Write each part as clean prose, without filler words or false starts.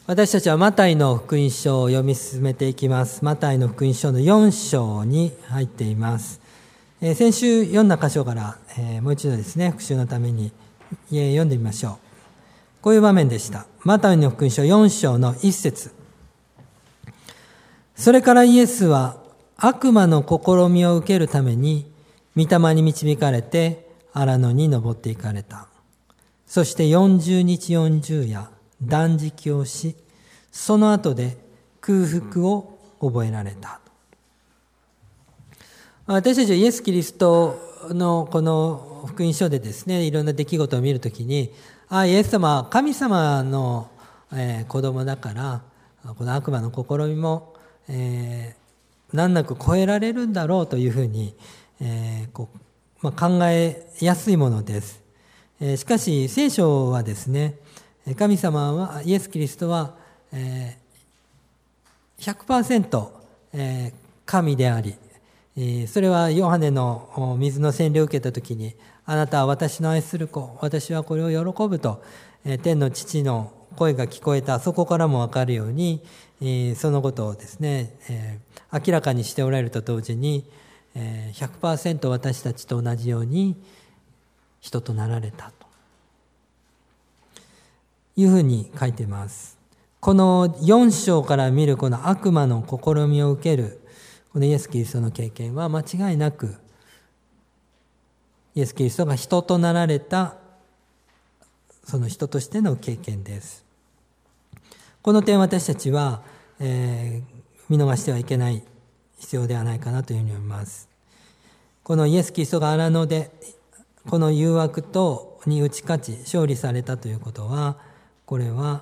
私たちはマタイの福音書を読み進めていきます。マタイの福音書の4章に入っています。先週読んだ箇所から、もう一度ですね、復習のために読んでみましょう。こういう場面でした。マタイの福音書4章の1節。それからイエスは悪魔の試みを受けるために御霊に導かれて荒野に登っていかれた。そして40日40夜断食をし、その後で空腹を覚えられた。私たちはイエス・キリストのこの福音書でですね、いろんな出来事を見るときに、イエス様は神様の子供だから、この悪魔の試みも難なく超えられるんだろうというふうに考えやすいものです。しかし聖書はですね、神様は、イエス・キリストは 100% 神であり、それはヨハネの水の洗礼を受けたときに、あなたは私の愛する子、私はこれを喜ぶと天の父の声が聞こえた。そこからも分かるように、そのことをですね、明らかにしておられると同時に 100% 私たちと同じように人となられたというふうに書いています。この4章から見るこの悪魔の試みを受けるこのイエス・キリストの経験は間違いなくイエス・キリストが人となられたその人としての経験です。この点私たちは、見逃してはいけない必要ではないかなというふうに思います。このイエス・キリストが荒野でこの誘惑に打ち勝ち勝利されたということは、これは、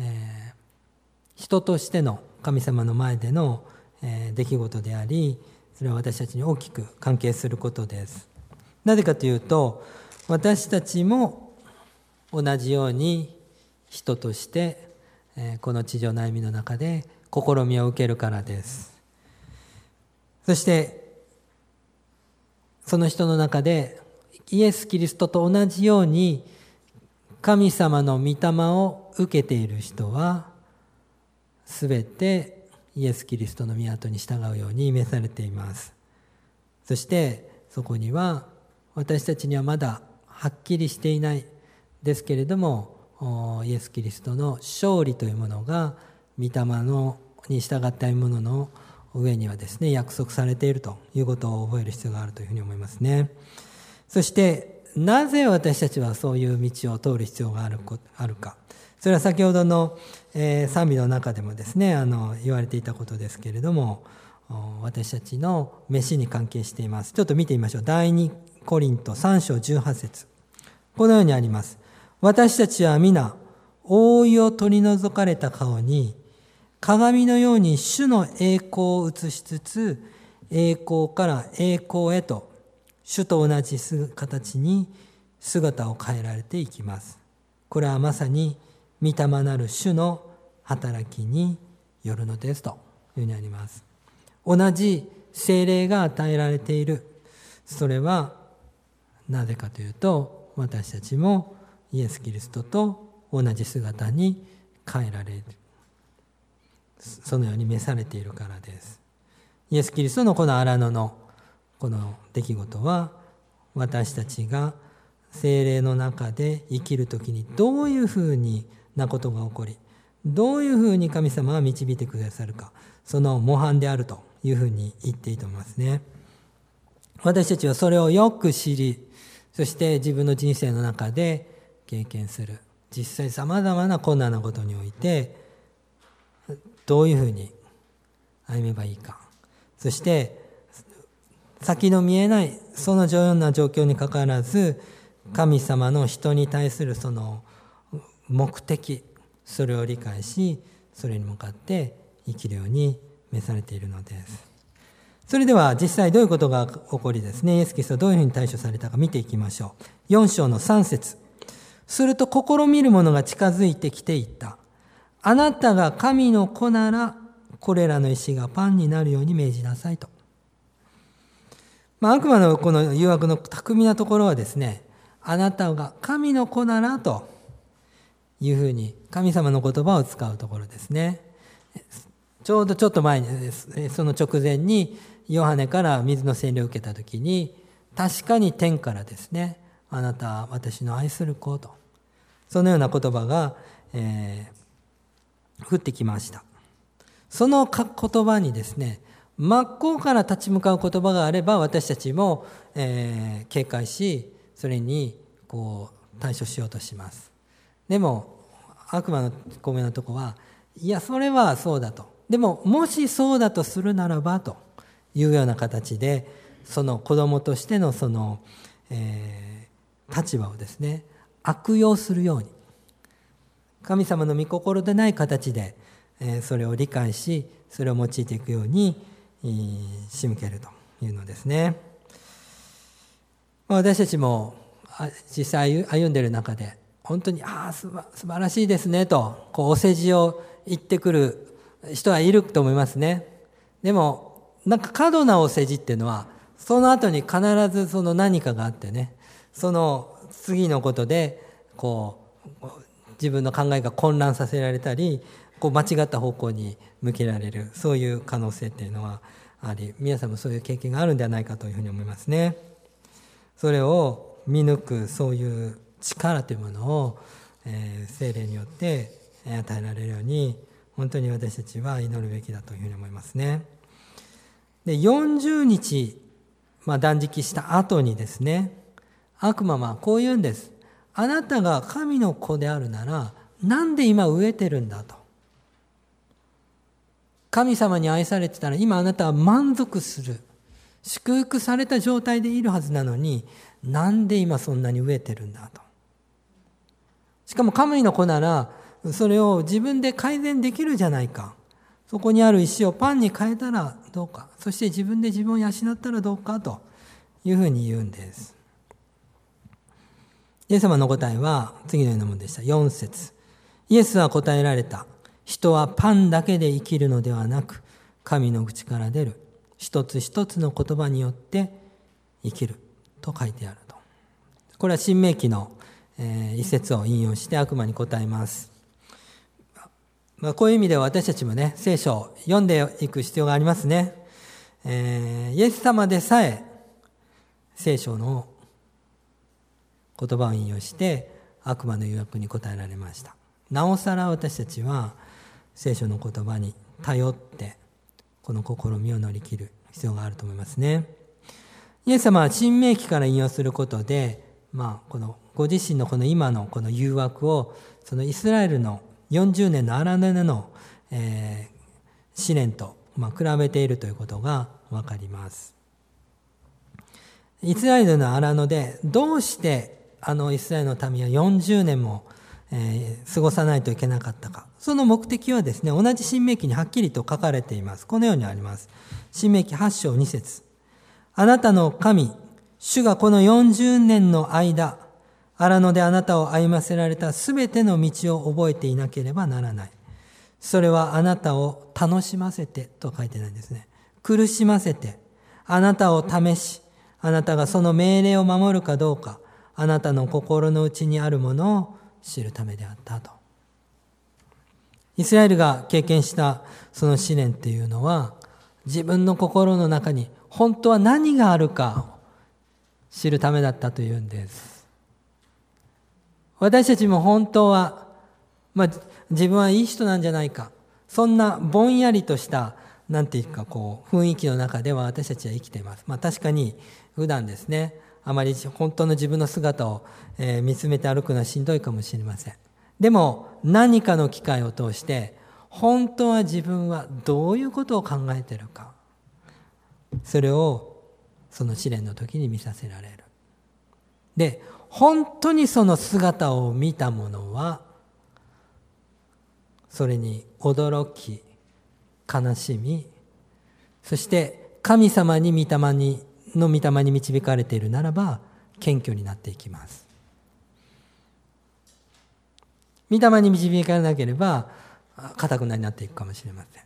人としての神様の前での、出来事であり、それは私たちに大きく関係することです。なぜかというと、私たちも同じように人として、この地上の歩みの中で試みを受けるからです。そしてその人の中でイエス・キリストと同じように神様の御霊を受けている人はすべてイエス・キリストの御後に従うように召されています。そしてそこには私たちにはまだはっきりしていないですけれども、イエス・キリストの勝利というものが御霊に従ったものの上にはですね、約束されているということを覚える必要があるというふうに思いますね。そしてなぜ私たちはそういう道を通る必要があるか。それは先ほどの賛美の中でもですね、言われていたことですけれども、私たちの召しに関係しています。ちょっと見てみましょう。第2コリント3章18節。このようにあります。私たちは皆覆いを取り除かれた顔に鏡のように主の栄光を映しつつ、栄光から栄光へと主と同じ形に姿を変えられていきます。これはまさに御霊なる主の働きによるのですというふうにあります。同じ聖霊が与えられている。それはなぜかというと、私たちもイエス・キリストと同じ姿に変えられる。そのように召されているからです。イエス・キリストのこの荒野のこの出来事は、私たちが聖霊の中で生きるときにどういうふうなことが起こり、どういうふうに神様が導いてくださるか、その模範であるというふうに言っていいと思いますね。私たちはそれをよく知り、そして自分の人生の中で経験する。実際さまざまな困難なことにおいて、どういうふうに歩めばいいか。そして先の見えないそのような状況にかかわらず、神様の人に対するその目的、それを理解し、それに向かって生きるように召されているのです。それでは実際どういうことが起こりですね、イエス・キリストはどういうふうに対処されたか見ていきましょう。4章の3節。すると試みる者が近づいてきていった。あなたが神の子なら、これらの石がパンになるように命じなさいと。悪魔のこの誘惑の巧みなところはですね、あなたが神の子ならというふうに神様の言葉を使うところですね。ちょっと前に、その直前にヨハネから水の洗礼を受けた時に、確かに天からですね、あなたは私の愛する子と、そのような言葉が、降ってきました。その言葉にですね、真っ向から立ち向かう言葉があれば、私たちも、警戒し、それに対処しようとします。でも悪魔の声のとこは、いやそれはそうだと、でももしそうだとするならばというような形で、その子供としてのその、立場をですね、悪用するように、神様の御心でない形で、それを理解し、それを用いていくように仕向けるというのですね。私たちも実際歩んでいる中で、本当に素晴らしいですねとお世辞を言ってくる人はいると思いますね。でもなんか過度なお世辞っていうのは、その後に必ずその何かがあってね、その次のことで自分の考えが混乱させられたり、間違った方向に向けられる、そういう可能性っていうのはあり、皆さんもそういう経験があるんではないかというふうに思いますね。それを見抜くそういう力というものを、聖霊によって与えられるように、本当に私たちは祈るべきだというふうに思いますね。で、40日、断食した後にですね、悪魔はこう言うんです。あなたが神の子であるなら、なんで今飢えてるんだと。神様に愛されてたら、今あなたは満足する、祝福された状態でいるはずなのに、なんで今そんなに飢えてるんだと。しかも神の子なら、それを自分で改善できるじゃないか。そこにある石をパンに変えたらどうか。そして自分で自分を養ったらどうかというふうに言うんです。イエス様の答えは次のようなものでした。4節。イエスは答えられた。人はパンだけで生きるのではなく、神の口から出る一つ一つの言葉によって生きると書いてあると。これは新明記の一節を引用して悪魔に答えます。こういう意味では私たちもね、聖書を読んでいく必要がありますね。イエス様でさえ聖書の言葉を引用して悪魔の誘惑に答えられました。なおさら私たちは聖書の言葉に頼ってこの試みを乗り切る必要があると思いますね。イエス様は新明記から引用することで、このご自身のこの今のこの誘惑を、そのイスラエルの40年の荒野での、試練と、比べているということがわかります。イスラエルの荒野でどうしてイスラエルの民は40年も、過ごさないといけなかったか。その目的はですね、同じ新明記にはっきりと書かれています。このようにあります。新明記8章2節。あなたの神、主がこの40年の間、荒野であなたを歩ませられたすべての道を覚えていなければならない。それはあなたを楽しませてと書いてないんですね。苦しませて、あなたを試し、あなたがその命令を守るかどうか、あなたの心の内にあるものを知るためであったと。イスラエルが経験したその試練っていうのは、自分の心の中に本当は何があるかを知るためだったというんです。私たちも本当は、自分はいい人なんじゃないか、そんなぼんやりとした雰囲気の中では私たちは生きています。確かに普段ですね、あまり本当の自分の姿を見つめて歩くのはしんどいかもしれません。でも何かの機会を通して本当は自分はどういうことを考えているか、それをその試練の時に見させられる。で、本当にその姿を見た者はそれに驚き、悲しみ、そして神様に御霊に導かれているならば謙虚になっていきます。御霊に導かれなければ堅くなになっていくかもしれません。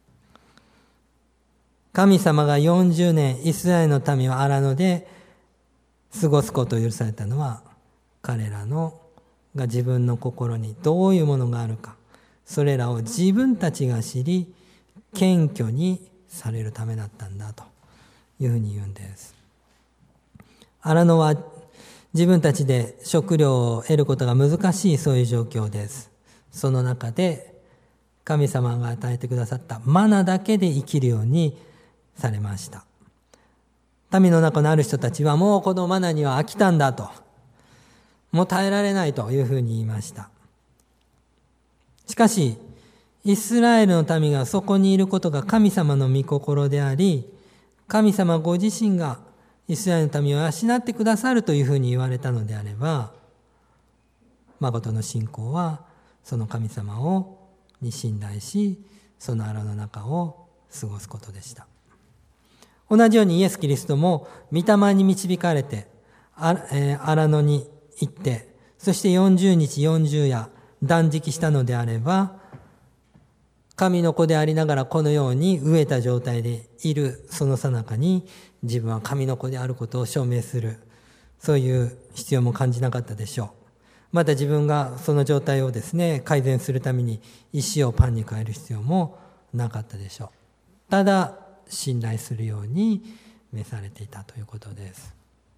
神様が40年イスラエルの民を荒野で過ごすことを許されたのは彼らのが自分の心にどういうものがあるか、それらを自分たちが知り謙虚にされるためだったんだというふうに言うんです。荒野は自分たちで食料を得ることが難しい、そういう状況です。その中で神様が与えてくださったマナだけで生きるようにされました。民の中のある人たちはもうこのマナには飽きたんだと、もう耐えられないというふうに言いました。しかしイスラエルの民がそこにいることが神様の御心であり、神様ご自身がイスラエルの民を養ってくださるというふうに言われたのであれば、誠の信仰はその神様に信頼し、その荒の中を過ごすことでした。同じようにイエス・キリストも御霊に導かれて荒野に行って、そして40日40夜断食したのであれば、神の子でありながらこのように飢えた状態でいるその最中に自分は神の子であることを証明する、そういう必要も感じなかったでしょう。また自分がその状態をですね改善するために石をパンに変える必要もなかったでしょう。ただ信頼するように召されていたということです。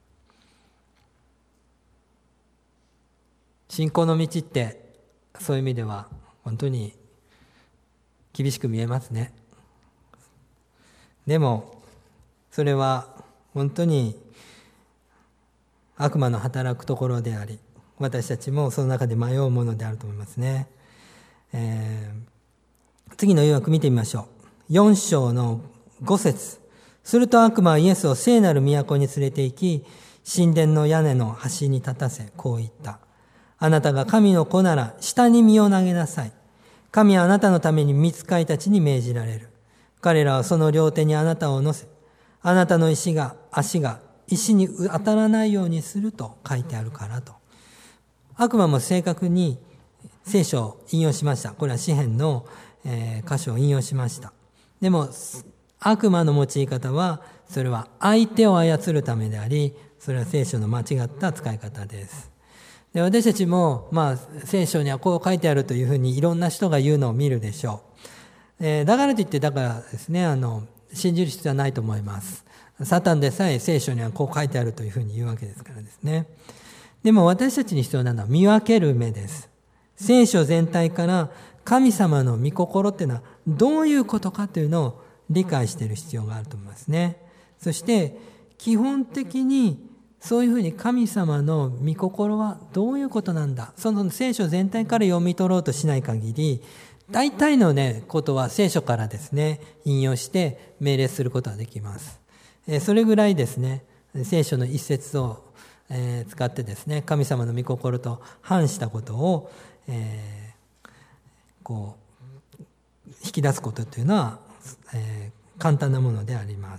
信仰の道ってそういう意味では本当に厳しく見えますね。でもそれは本当に悪魔の働くところであり、私たちもその中で迷うものであると思いますね。次の誘惑見てみましょう。4章の5節。すると悪魔はイエスを聖なる都に連れて行き、神殿の屋根の端に立たせ、こう言った。あなたが神の子なら下に身を投げなさい。神はあなたのために御使いたちに命じられる。彼らはその両手にあなたを乗せ、あなたの足が石に当たらないようにすると書いてあるからと。悪魔も正確に聖書を引用しました。これは詩編の箇所を引用しました。でも悪魔の用い方は、それは相手を操るためであり、それは聖書の間違った使い方です。で、私たちも聖書にはこう書いてあるというふうにいろんな人が言うのを見るでしょう。だからといってですね、信じる必要はないと思います。サタンでさえ聖書にはこう書いてあるというふうに言うわけですからですね。でも私たちに必要なのは見分ける目です。聖書全体から神様の御心っていうのはどういうことかというのを理解している必要があると思いますね。そして基本的にそういうふうに神様の御心はどういうことなんだ、その聖書全体から読み取ろうとしない限り、大体のことは聖書からですね引用して命令することができます。それぐらいですね、聖書の一節を使ってですね、神様の御心と反したことを、引き出すことというのは、簡単なものであります。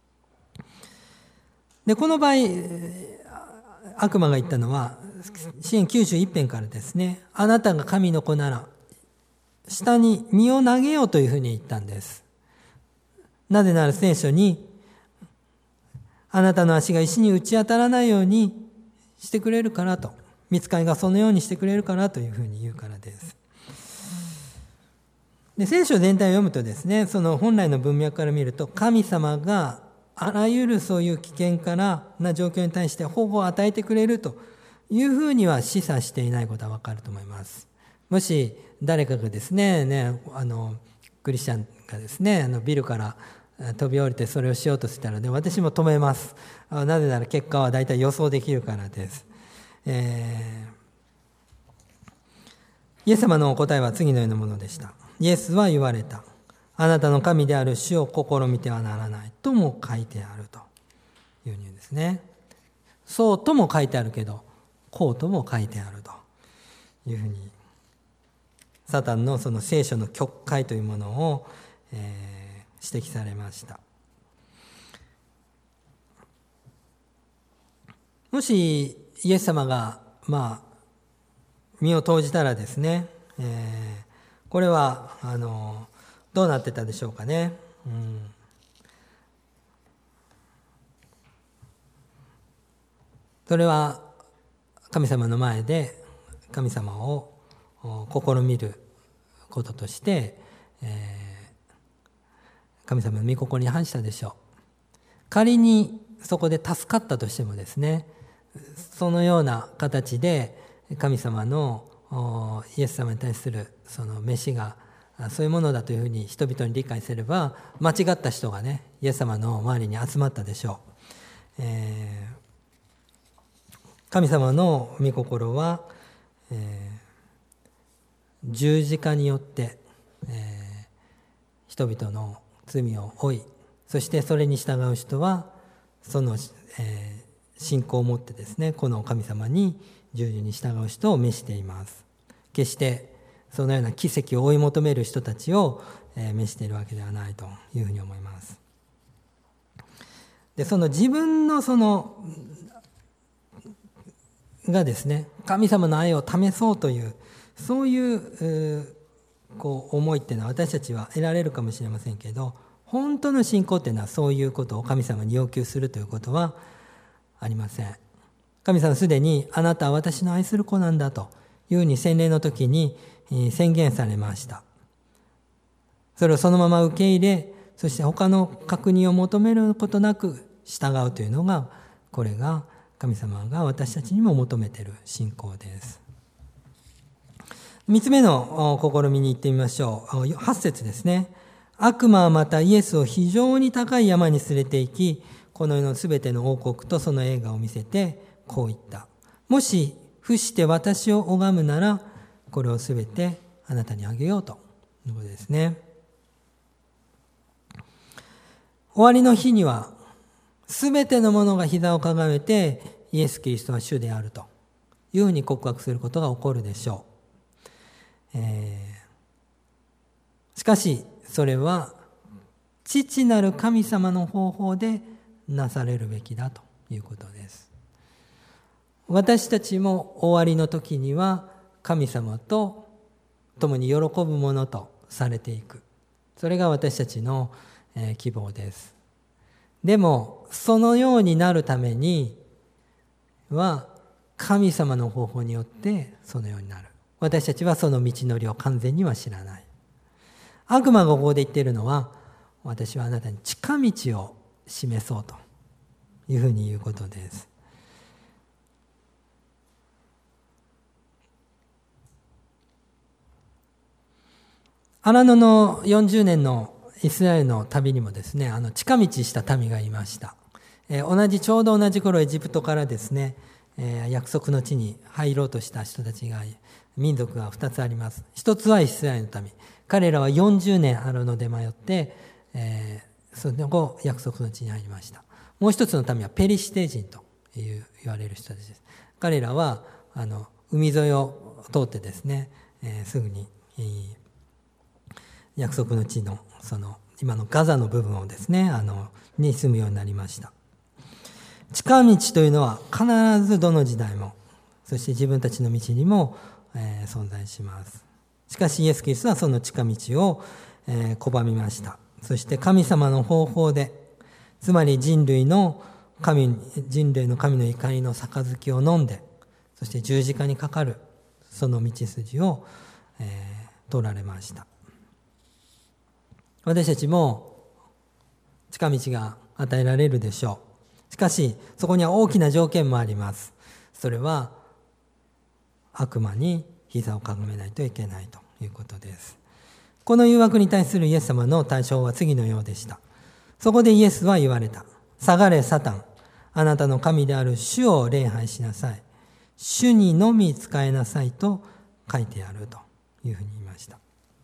で、この場合悪魔が言ったのは詩編91編からですね、あなたが神の子なら下に身を投げようというふうに言ったんです。なぜなら聖書にあなたの足が石に打ち当たらないようにしてくれるからと、御使いがそのようにしてくれるからというふうに言うからです。で、聖書全体を読むとですね、その本来の文脈から見ると、神様があらゆるそういう危険からな状況に対して保護を与えてくれるというふうには示唆していないことはわかると思います。もし誰かがですね、クリスチャンがですね、ビルから飛び降りてそれをしようとしたら、私も止めます。なぜなら結果は大体予想できるからです。イエス様のお答えは次のようなものでした。イエスは言われた。あなたの神である主を試みてはならないとも書いてあるというふうに言うんですね。そうとも書いてあるけど、こうとも書いてあるというふうに、サタンのその聖書の曲解というものを、指摘されました。もしイエス様が身を投じたらですね、これはどうなってたでしょうかね。それは神様の前で神様を試みることとして、神様の御心に反したでしょう。仮にそこで助かったとしてもですね、そのような形で神様のイエス様に対するその召しがそういうものだというふうに人々に理解すれば、間違った人がねイエス様の周りに集まったでしょう。神様の御心は、十字架によって、人々の罪を負い、そしてそれに従う人はその、信仰を持ってですね、この神様に従順に従う人を召しています。決してそのような奇跡を追い求める人たちを、召しているわけではないというふうに思います。で、その自分のがですね、神様の愛を試そうというそういう思いっていうのは私たちは得られるかもしれませんけど、本当の信仰っていうのはそういうことを神様に要求するということはありません。神様はすでにあなたは私の愛する子なんだというふうに洗礼の時に宣言されました。それをそのまま受け入れ、そして他の確認を求めることなく従うというのが、これが神様が私たちにも求めている信仰です。3つ目の試みに行ってみましょう。8節ですね。悪魔はまたイエスを非常に高い山に連れて行き、この世のすべての王国とその栄華を見せてこう言った。もし伏して私を拝むなら、これをすべてあなたにあげようということですね。終わりの日にはすべてのものが膝をかがめてイエス・キリストは主であるというふうに告白することが起こるでしょう。しかしそれは父なる神様の方法でなされるべきだということです。私たちも終わりの時には神様と共に喜ぶものとされていく、それが私たちの希望です。でもそのようになるためには神様の方法によってそのようになる。私たちはその道のりを完全には知らない。悪魔がここで言っているのは、私はあなたに近道を示そうというふうに言うことです。荒野の40年のイスラエルの旅にもですね、近道した民がいました。ちょうど同じ頃エジプトからですね、約束の地に入ろうとした人たちが、民族が2つあります。一つはイスラエルの民。彼らは40年荒野で迷って、その後約束の地に入りました。もう一つの民はペリシテ人と言われる人たちです。彼らは海沿いを通ってですね、すぐに約束の地の今のガザの部分をですねに住むようになりました。近道というのは必ずどの時代も、そして自分たちの道にも、存在します。しかしイエス・キリストはその近道を、拒みました。そして神様の方法で、つまり人類の神の怒りの杯を飲んで、そして十字架にかかるその道筋を、通られました。私たちも近道が与えられるでしょう。しかしそこには大きな条件もあります。それは悪魔に膝をかがめないといけないということです。この誘惑に対するイエス様の対処は次のようでした。そこでイエスは言われた。下がれサタン、あなたの神である主を礼拝しなさい。主にのみ仕えなさいと書いてあるというふうに言いました。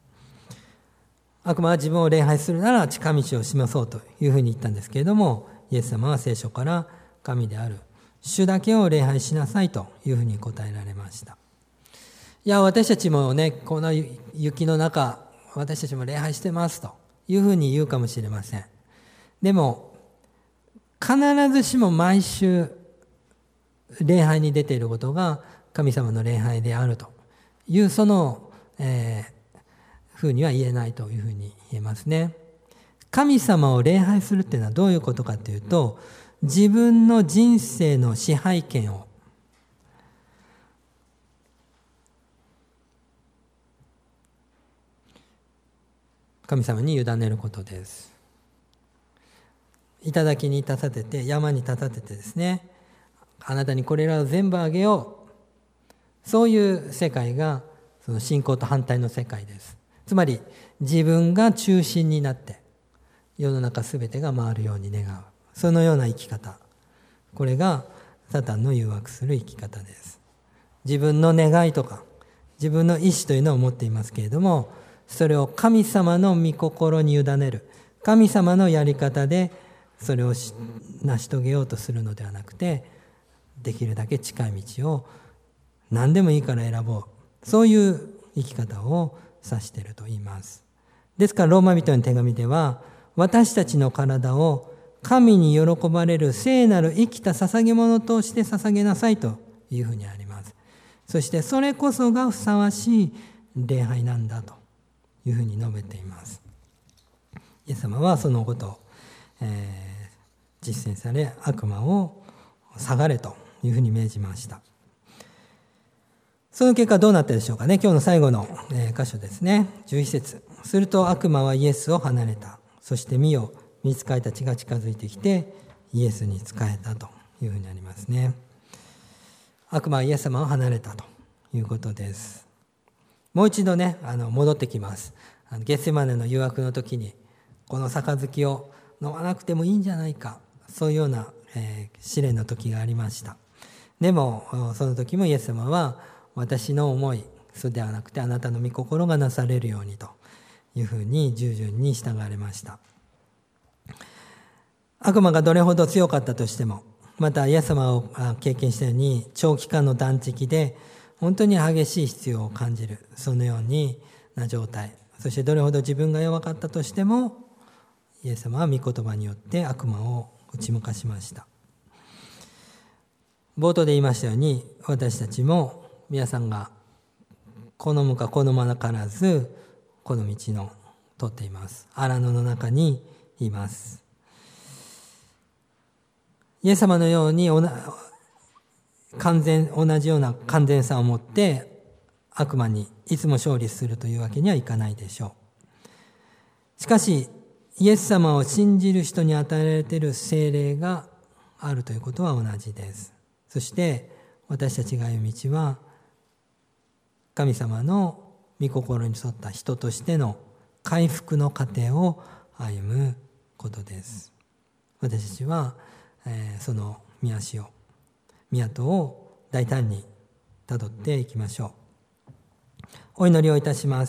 悪魔は自分を礼拝するなら近道を示そうというふうに言ったんですけれども、イエス様は聖書から神である主だけを礼拝しなさいというふうに答えられました。いや、私たちもね、この雪の中、私たちも礼拝してますというふうに言うかもしれません。でも必ずしも毎週礼拝に出ていることが神様の礼拝であるというその、ふうには言えないというふうに言えますね。神様を礼拝するっていうのはどういうことかというと、自分の人生の支配権を神様に委ねることです。頂に立たせて、山に立たせてですね、あなたにこれらを全部あげよう、そういう世界がその信仰と反対の世界です。つまり自分が中心になって世の中すべてが回るように願う、そのような生き方、これがサタンの誘惑する生き方です。自分の願いとか自分の意志というのを持っていますけれども、それを神様の御心に委ねる、神様のやり方でそれを成し遂げようとするのではなくて、できるだけ近い道を何でもいいから選ぼう、そういう生き方を指していると言います。ですからローマ人の手紙では、私たちの体を神に喜ばれる聖なる生きた捧げ物として捧げなさいというふうにあります。そしてそれこそがふさわしい礼拝なんだというふうに述べています。イエス様はそのことを、実践され、悪魔を下がれというふうに命じました。その結果どうなったでしょうかね。今日の最後の箇所ですね。11節。すると悪魔はイエスを離れた。そして見よ、御使いたちが近づいてきてイエスに仕えたというふうにありますね。悪魔はイエス様を離れたということです。もう一度ね、戻ってきます。ゲッセマネの誘惑の時に、この杯を飲まなくてもいいんじゃないか、そういうような、試練の時がありました。でもその時もイエス様は、私の思いそうではなくてあなたの御心がなされるようにというふうに従順に従われました。悪魔がどれほど強かったとしても、またイエス様を経験したように長期間の断食で本当に激しい必要を感じる、そのような状態、そしてどれほど自分が弱かったとしても、イエス様は御言葉によって悪魔を打ち負かしました。冒頭で言いましたように、私たちも皆さんが好むか好まなからずこの道の通っています。荒野の中にいます。イエス様のように同じような完全さを持って悪魔にいつも勝利するというわけにはいかないでしょう。しかしイエス様を信じる人に与えられている聖霊があるということは同じです。そして私たちが歩む道は神様の御心に沿った人としての回復の過程を歩むことです。私たちは、その御跡を大胆にたどっていきましょう。お祈りをいたします。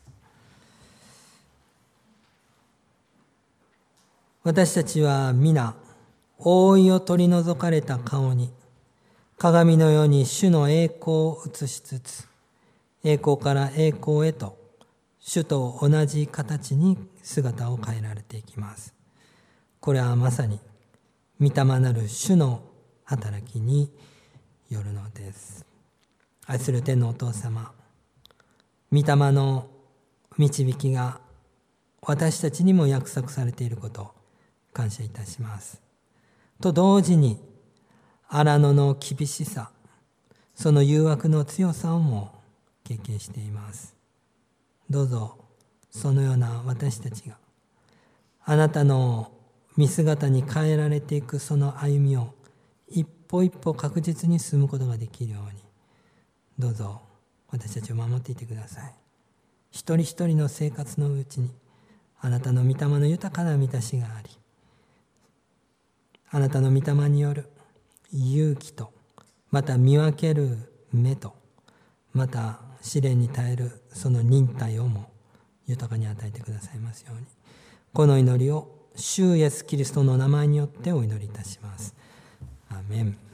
私たちは皆覆いを取り除かれた顔に鏡のように主の栄光を映しつつ、栄光から栄光へと主と同じ形に姿を変えられていきます。これはまさに御霊なる主の働きによるのです。愛する天のお父様、御霊の導きが私たちにも約束されていることを感謝いたします。と同時に荒野の厳しさ、その誘惑の強さをも経験しています。どうぞそのような私たちがあなたの見姿に変えられていくその歩みを一歩一歩確実に進むことができるように、どうぞ私たちを守っていてください。一人一人の生活のうちにあなたの御霊の豊かな満たしがあり、あなたの御霊による勇気と、また見分ける目と、また試練に耐えるその忍耐をも豊かに与えてくださいますように、この祈りを主イエスキリストの名前によってお祈りいたします。アーメン。